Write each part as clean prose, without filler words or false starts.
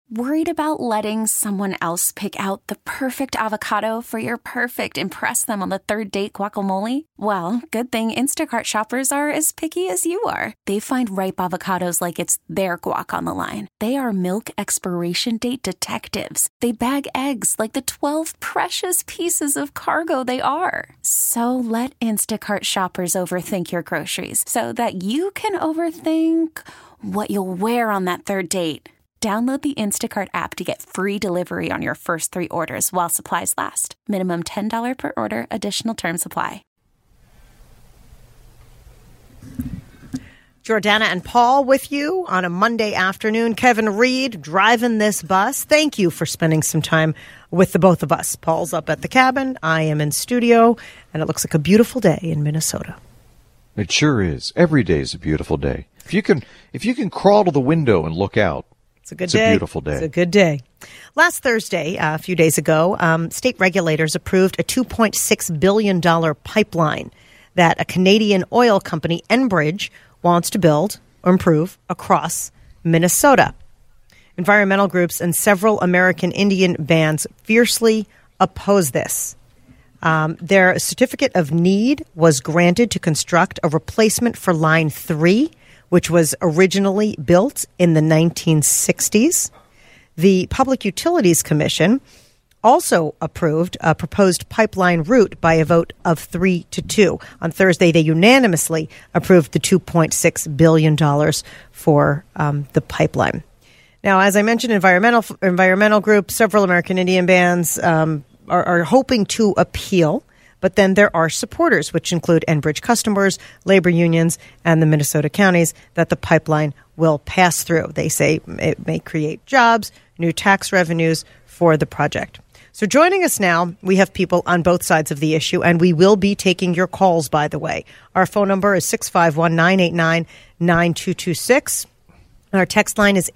Worried about letting someone else pick out the perfect avocado for your perfect impress them on the third date guacamole? Well, good thing Instacart shoppers are as picky as you are. They find ripe avocados like it's their guac on the line. They are milk expiration date detectives. They bag eggs like the 12 precious pieces of cargo they are. So let Instacart shoppers overthink your groceries so that you can overthink what you'll wear on that third date. Download the Instacart app to get free delivery on your first 3 orders while supplies last. Minimum $10 per order. Additional terms apply. Jordana and Paul with you on a Monday afternoon. Kevin Reed driving this bus. Thank you for spending some time with the both of us. Paul's up at the cabin. I am in studio, and it looks like a beautiful day in Minnesota. It sure is. Every day is a beautiful day. If you can crawl to the window and look out, it's a good day. It's a beautiful day. It's a good day. Last Thursday, a few days ago, state regulators approved a $2.6 billion pipeline that a Canadian oil company, Enbridge, wants to build or improve across Minnesota. Environmental groups and several American Indian bands fiercely oppose this. Their certificate of need was granted to construct a replacement for Line 3, which was originally built in the 1960s. The Public Utilities Commission also approved a proposed pipeline route by a vote of 3-2. On Thursday, they unanimously approved the $2.6 billion for the pipeline. Now, as I mentioned, environmental groups, several American Indian bands are hoping to appeal. But then there are supporters, which include Enbridge customers, labor unions, and the Minnesota counties that the pipeline will pass through. They say it may create jobs, new tax revenues for the project. So joining us now, we have people on both sides of the issue, and we will be taking your calls, by the way. Our phone number is 651-989-9226. Our text line is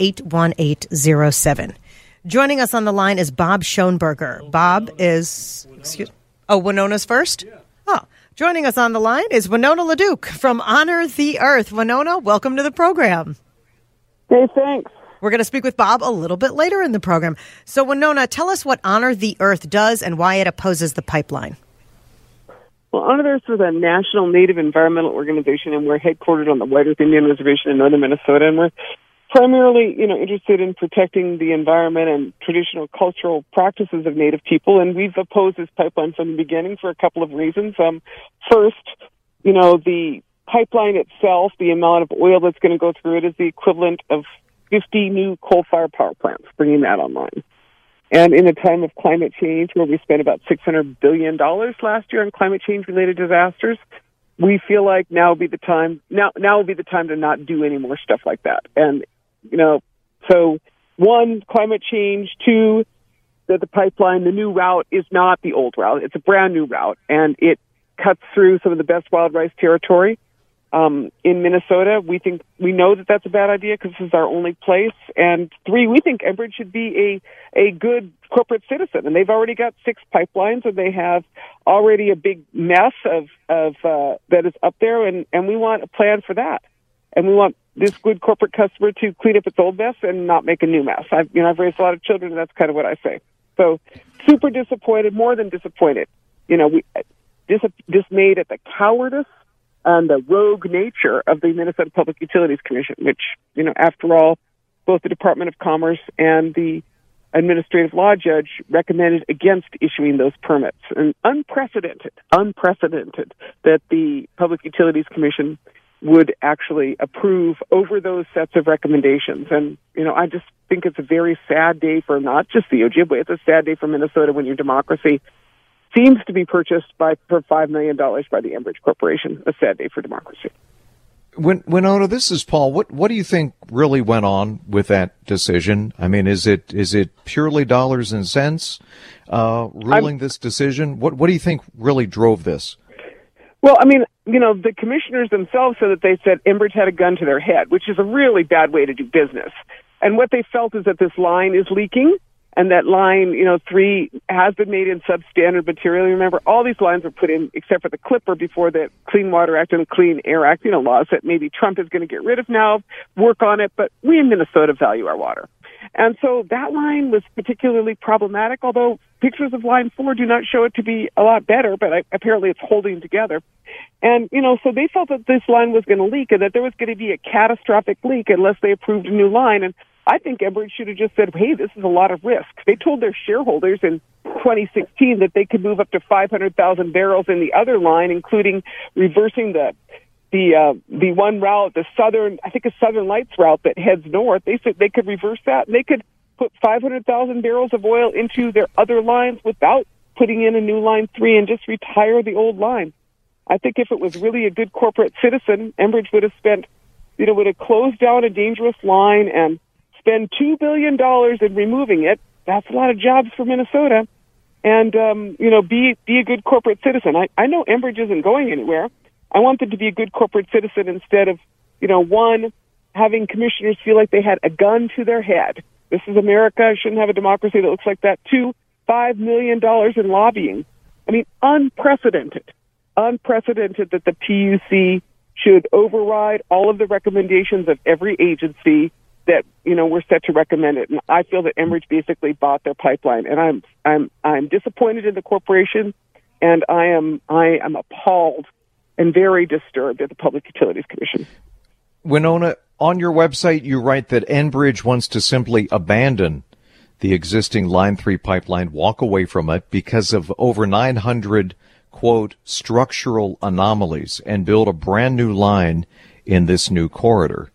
81807. Joining us on the line is Bob Schoenberger. Bob is... Winona's first? Yeah. Oh, joining us on the line is Winona LaDuke from Honor the Earth. Winona, welcome to the program. Hey, thanks. We're going to speak with Bob a little bit later in the program. So, Winona, tell us what Honor the Earth does and why it opposes the pipeline. Well, Honor the Earth is a national Native environmental organization, and we're headquartered on the White Earth Indian Reservation in northern Minnesota, and we're primarily, interested in protecting the environment and traditional cultural practices of Native people, and we've opposed this pipeline from the beginning for a couple of reasons. First, the pipeline itself, the amount of oil that's going to go through it is the equivalent of 50 new coal-fired power plants, bringing that online. And in a time of climate change, where we spent about $600 billion last year on climate change-related disasters, we feel like now would be the time to not do any more stuff like that. And so 1, climate change, 2, that the pipeline, the new route is not the old route. It's a brand new route, and it cuts through some of the best wild rice territory in Minnesota. We know that that's a bad idea because this is our only place. And 3, we think Enbridge should be a good corporate citizen, and they've already got 6 pipelines, and they have already a big mess of that is up there, and we want a plan for that. And we want this good corporate customer to clean up its old mess and not make a new mess. I've raised a lot of children, and that's kind of what I say. So, super disappointed, more than disappointed. We dismayed at the cowardice and the rogue nature of the Minnesota Public Utilities Commission, which, after all, both the Department of Commerce and the administrative law judge recommended against issuing those permits. And unprecedented that the Public Utilities Commission would actually approve over those sets of recommendations. And, I just think it's a very sad day for not just the Ojibwe, it's a sad day for Minnesota when your democracy seems to be purchased for $5 million by the Enbridge Corporation. A sad day for democracy. Winona, this is Paul. What do you think really went on with that decision? I mean, is it purely dollars and cents ruling this decision? What do you think really drove this? Well, the commissioners themselves said that they said Enbridge had a gun to their head, which is a really bad way to do business. And what they felt is that this line is leaking, and that line, 3 has been made in substandard material. Remember, all these lines were put in, except for the Clipper, before the Clean Water Act and the Clean Air Act, laws that maybe Trump is going to get rid of now, work on it. But we in Minnesota value our water. And so that line was particularly problematic, although pictures of line 4 do not show it to be a lot better, but apparently it's holding together. And, so they felt that this line was going to leak and that there was going to be a catastrophic leak unless they approved a new line. And I think Enbridge should have just said, hey, this is a lot of risk. They told their shareholders in 2016 that they could move up to 500,000 barrels in the other line, including reversing the one route, the Southern Lights route that heads north. They said they could reverse that, and they could put 500,000 barrels of oil into their other lines without putting in a new line 3 and just retire the old line. I think if it was really a good corporate citizen, Enbridge would have closed down a dangerous line and spend $2 billion in removing it. That's a lot of jobs for Minnesota. And, be a good corporate citizen. I know Enbridge isn't going anywhere. I want them to be a good corporate citizen instead of, one, having commissioners feel like they had a gun to their head. This is America. I shouldn't have a democracy that looks like that. 2, $5 million in lobbying. I mean, unprecedented that the PUC should override all of the recommendations of every agency that, were set to recommend it. And I feel that Enbridge basically bought their pipeline. And I'm disappointed in the corporation, and I am appalled and very disturbed at the Public Utilities Commission. Winona, on your website, you write that Enbridge wants to simply abandon the existing Line 3 pipeline, walk away from it because of over 900, quote, structural anomalies, and build a brand new line in this new corridor.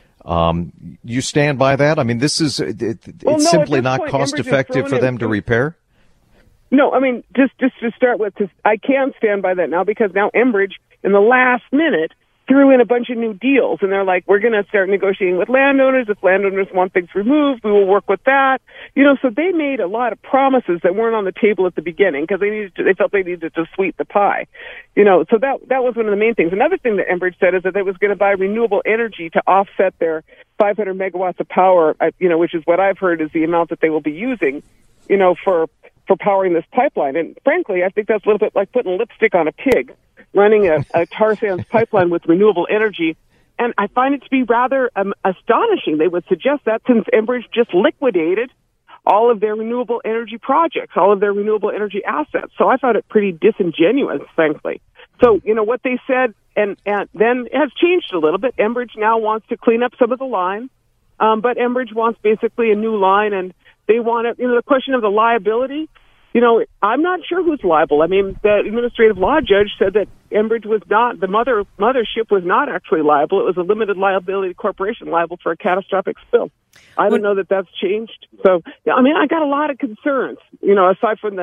You stand by that? I mean, this is it's simply not cost effective for them to repair? No, I mean, just to start with, I can stand by that now because now Enbridge, in the last minute, threw in a bunch of new deals, and they're like, we're going to start negotiating with landowners. If landowners want things removed, we will work with that. So they made a lot of promises that weren't on the table at the beginning because they felt they needed to sweeten the pie. So that was one of the main things. Another thing that Enbridge said is that they was going to buy renewable energy to offset their 500 megawatts of power, which is what I've heard is the amount that they will be using, for powering this pipeline. And frankly, I think that's a little bit like putting lipstick on a pig, running a tar sands pipeline with renewable energy. And I find it to be rather astonishing they would suggest that since Enbridge just liquidated all of their renewable energy projects, all of their renewable energy assets. So I found it pretty disingenuous, frankly. So, what they said and then has changed a little bit. Enbridge now wants to clean up some of the line, but Enbridge wants basically a new line, and they want it, the question of the liability. I'm not sure who's liable. I mean, the administrative law judge said that Enbridge was not, the mothership was not actually liable. It was a limited liability corporation liable for a catastrophic spill. I don't know that that's changed. So, I mean, I got a lot of concerns, aside from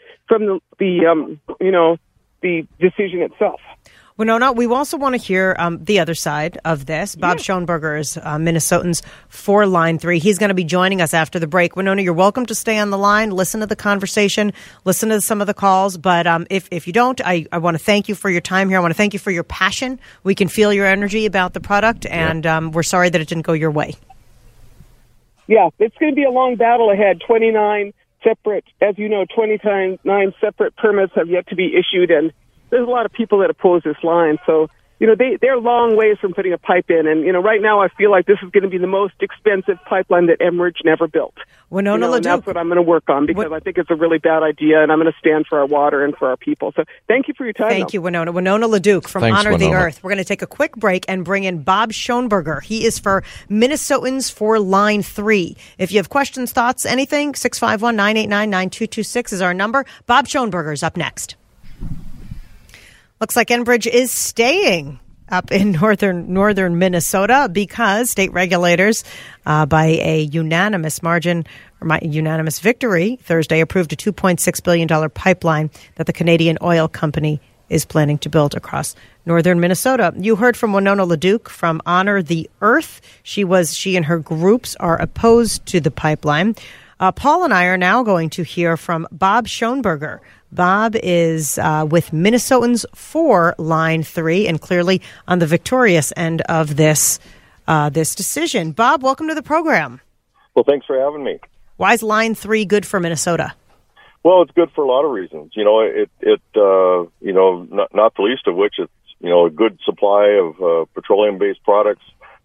the decision itself. Winona, we also want to hear the other side of this. Bob Schoenberger is Minnesotans for Line 3. He's going to be joining us after the break. Winona, you're welcome to stay on the line, listen to the conversation, listen to some of the calls. But if you don't, I want to thank you for your time here. I want to thank you for your passion. We can feel your energy about the product, and we're sorry that it didn't go your way. Yeah, it's going to be a long battle ahead. 29 separate permits have yet to be issued, and there's a lot of people that oppose this line. So, they're long ways from putting a pipe in. And, right now I feel like this is going to be the most expensive pipeline that Enbridge never built. Winona LaDuke. And that's what I'm going to work on because I think it's a really bad idea, and I'm going to stand for our water and for our people. So thank you for your time. Thank you, Winona. Winona LaDuke from Thanks, Honor Winona. the Earth. We're going to take a quick break and bring in Bob Schoenberger. He is for Minnesotans for Line 3. If you have questions, thoughts, anything, 651-989-9226 is our number. Bob Schoenberger is up next. Looks like Enbridge is staying up in northern Minnesota because state regulators, by a unanimous victory Thursday, approved a $2.6 billion pipeline that the Canadian Oil Company is planning to build across northern Minnesota. You heard from Winona LaDuke from Honor the Earth. She and her groups are opposed to the pipeline. Paul and I are now going to hear from Bob Schoenberger. Bob is with Minnesotans for Line 3 and clearly on the victorious end of this decision. Bob, welcome to the program. Well, thanks for having me. Why is Line 3 good for Minnesota? Well, it's good for a lot of reasons. Not the least of which it's, a good supply of petroleum-based products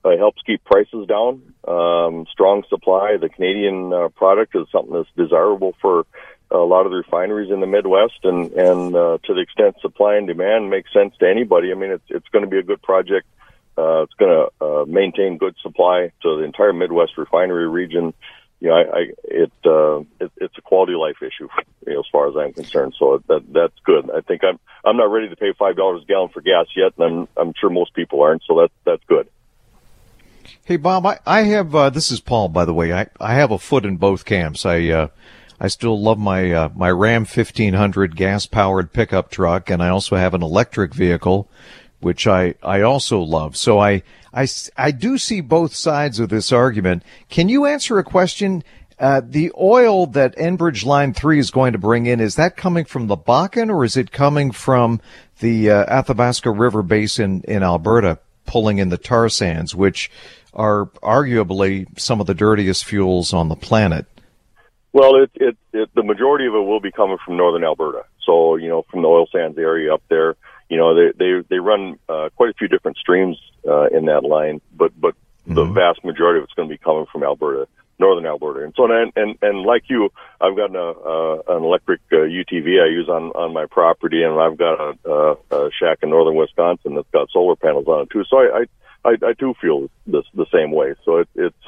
helps keep prices down. Strong supply. The Canadian product is something that's desirable for a lot of the refineries in the Midwest, and to the extent supply and demand makes sense to anybody. I mean, it's going to be a good project. It's going to maintain good supply to the entire Midwest refinery region. You know, it's a quality of life issue, you know, as far as I'm concerned. So that's good. I think I'm not ready to pay $5 a gallon for gas yet, and I'm sure most people aren't. So that's good. Hey, Bob, I have this is Paul, by the way. I have a foot in both camps. I still love my my Ram 1500 gas powered pickup truck, and I also have an electric vehicle, which I also love. So I do see both sides of this argument. Can you answer a question? The oil that Enbridge Line 3 is going to bring in, is that coming from the Bakken, or is it coming from the Athabasca River Basin in Alberta, pulling in the tar sands, which are arguably some of the dirtiest fuels on the planet? Well, the majority of it will be coming from northern Alberta. So, you know, from the oil sands area up there. You know, they run quite a few different streams in that line, but the vast majority of it's going to be coming from Alberta, northern Alberta. And so, and like you, I've got an electric UTV I use on my property, and I've got a shack in northern Wisconsin that's got solar panels on it too. So I too feel the same way. So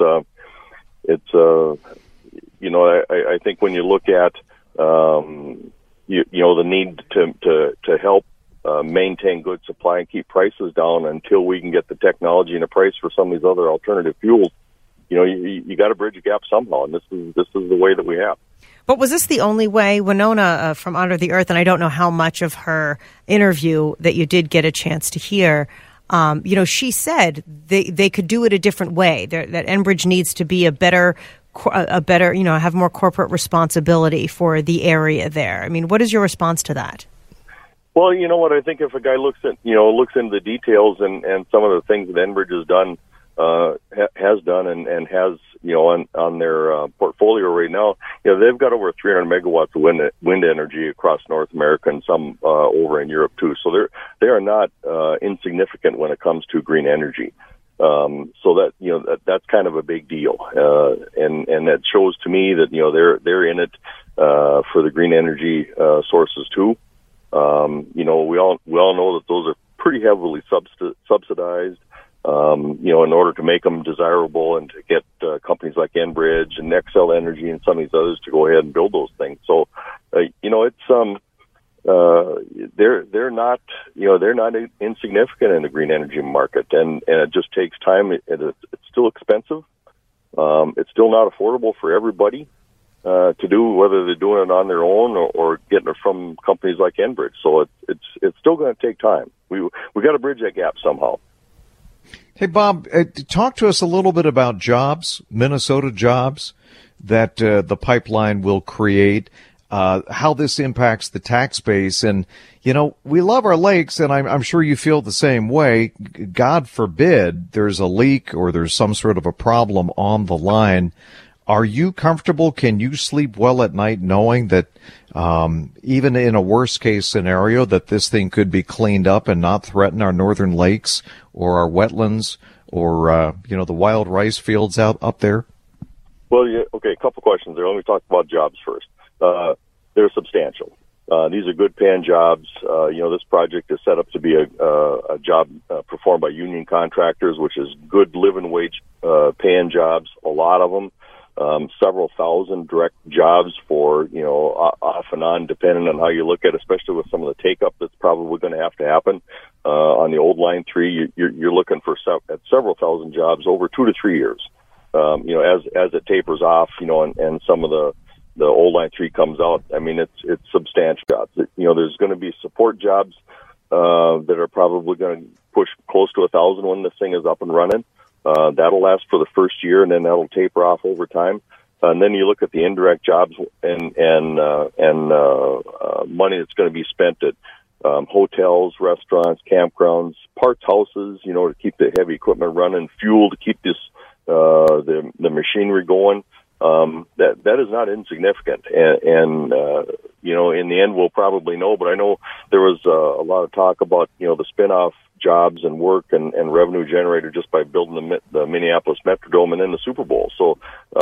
it's you know, I think when you look at you know, the need to help maintain good supply and keep prices down until we can get the technology and a price for some of these other alternative fuels, you know, you got to bridge a gap somehow, and this is the way that we have. But was this the only way? Winona from Under the Earth, and I don't know how much of her interview that you did get a chance to hear, you know, she said they could do it a different way, that Enbridge needs to be a better, you know, have more corporate responsibility for the area there. I mean, what is your response to that? Well, you know what, I think if a guy looks into the details and some of the things that Enbridge has done, and has, you know, on their portfolio right now, you know, they've got over 300 megawatts of wind energy across North America, and some over in Europe too. So they are not insignificant when it comes to green energy. So that, you know, that's kind of a big deal, and that shows to me that, you know, they're in it for the green energy sources too. You know, we all know that those are pretty heavily subsidized, you know, in order to make them desirable and to get companies like Enbridge and Nexel Energy and some of these others to go ahead and build those things. So, you know, it's they're not, you know, they're not insignificant in the green energy market, and it just takes time. It's still expensive. It's still not affordable for everybody to do, whether they're doing it on their own or getting it from companies like Enbridge. So it's still going to take time. We got to bridge that gap somehow. Hey, Bob, talk to us a little bit about jobs, Minnesota jobs that the pipeline will create, how this impacts the tax base. And, you know, we love our lakes, and I'm sure you feel the same way. God forbid there's a leak or there's some sort of a problem on the line. Are you comfortable? Can you sleep well at night knowing that even in a worst-case scenario that this thing could be cleaned up and not threaten our northern lakes or our wetlands or, you know, the wild rice fields up there? Well, yeah, okay, a couple questions there. Let me talk about jobs first. They're substantial. These are good-paying jobs. You know, this project is set up to be a job performed by union contractors, which is good living wage paying jobs, a lot of them. Several thousand direct jobs for, you know, off and on, depending on how you look at it, especially with some of the take-up that's probably going to have to happen. On the old Line 3, you're looking for at several thousand jobs over 2 to 3 years. You know, as it tapers off, you know, and some of the old Line 3 comes out, I mean, it's substantial jobs. You know, there's going to be support jobs that are probably going to push close to 1,000 when this thing is up and running. That'll last for the first year, and then that'll taper off over time. And then you look at the indirect jobs and money that's going to be spent at hotels, restaurants, campgrounds, parts houses, you know, to keep the heavy equipment running, fuel to keep this the machinery going. That is not insignificant, and in the end, we'll probably know. But I know there was a lot of talk about, the spin-off jobs and work and revenue generator just by building the Minneapolis Metrodome and then the Super Bowl. So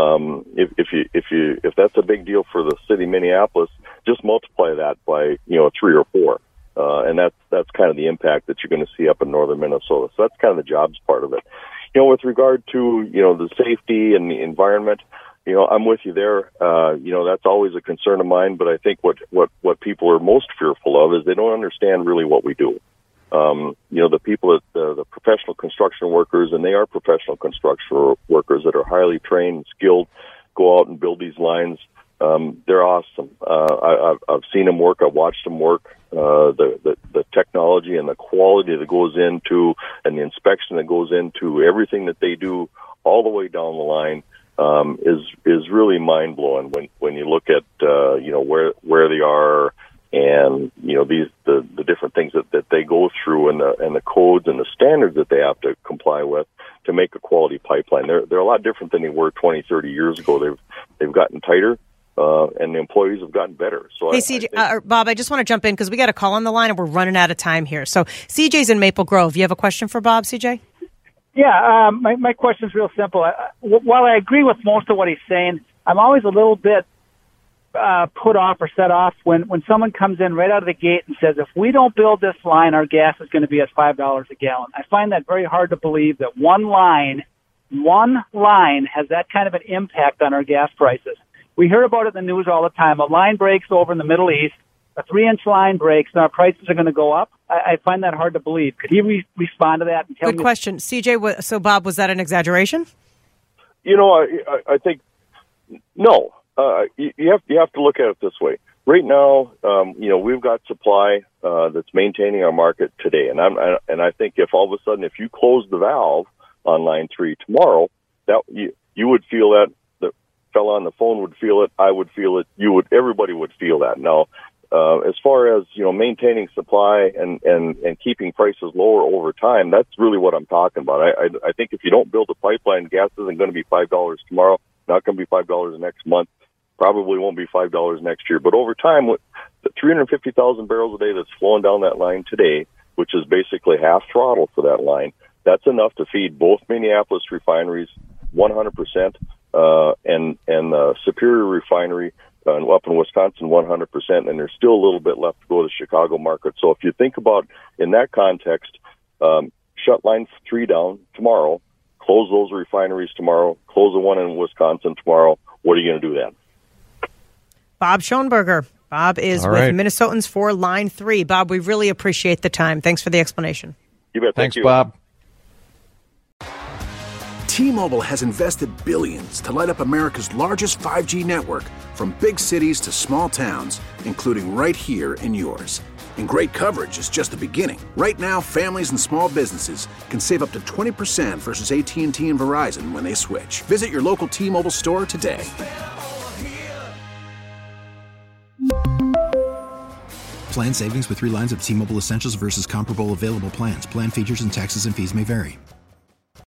if that's a big deal for the city of Minneapolis, just multiply that by 3 or 4, and that's kind of the impact that you're going to see up in northern Minnesota. So that's kind of the jobs part of it. With regard to the safety and the environment, I'm with you there. That's always a concern of mine. But I think what people are most fearful of is they don't understand really what we do. The people the professional construction workers, and they are professional construction workers that are highly trained and skilled, go out and build these lines. They're awesome. I've seen them work. I've watched them work. The technology and the quality that goes into, and the inspection that goes into everything that they do all the way down the line, is really mind blowing when you look at where they are, and the different things that they go through, and the codes and the standards that they have to comply with to make a quality pipeline. They're a lot different than they were 20, 30 years ago. They've gotten tighter. And the employees have gotten better. So hey, CJ, Bob, I just want to jump in because we got a call on the line and we're running out of time here. So CJ's in Maple Grove. You have a question for Bob, CJ? Yeah, my question is real simple. While I agree with most of what he's saying, I'm always a little bit put off or set off when someone comes in right out of the gate and says, if we don't build this line, our gas is going to be at $5 a gallon. I find that very hard to believe that one line has that kind of an impact on our gas prices. We hear about it in the news all the time. A line breaks over in the Middle East, a 3-inch line breaks, and our prices are going to go up. I find that hard to believe. Could he respond to that? And tell Good question. CJ, so Bob, was that an exaggeration? I think, no. You have to look at it this way. Right now, we've got supply that's maintaining our market today. And I think if all of a sudden, if you close the valve on Line 3 tomorrow, that you would feel that. Fella on the phone would feel it. I would feel it. Everybody would feel that. Now, as far as maintaining supply and keeping prices lower over time, that's really what I'm talking about. I think if you don't build a pipeline, gas isn't going to be $5 tomorrow. Not going to be $5 next month. Probably won't be $5 next year. But over time, with the 350,000 barrels a day that's flowing down that line today, which is basically half throttle for that line, that's enough to feed both Minneapolis refineries 100%. And Superior Refinery up in Wisconsin 100%, and there's still a little bit left to go to the Chicago market. So if you think about in that context, shut Line 3 down tomorrow, close those refineries tomorrow, close the one in Wisconsin tomorrow, what are you going to do then? Bob Schoenberger. Bob is with Minnesotans for Line 3. Bob, we really appreciate the time. Thanks for the explanation. You bet. Thanks, Bob. T-Mobile has invested billions to light up America's largest 5G network, from big cities to small towns, including right here in yours. And great coverage is just the beginning. Right now, families and small businesses can save up to 20% versus AT&T and Verizon when they switch. Visit your local T-Mobile store today. Plan savings with 3 lines of T-Mobile Essentials versus comparable available plans. Plan features and taxes and fees may vary.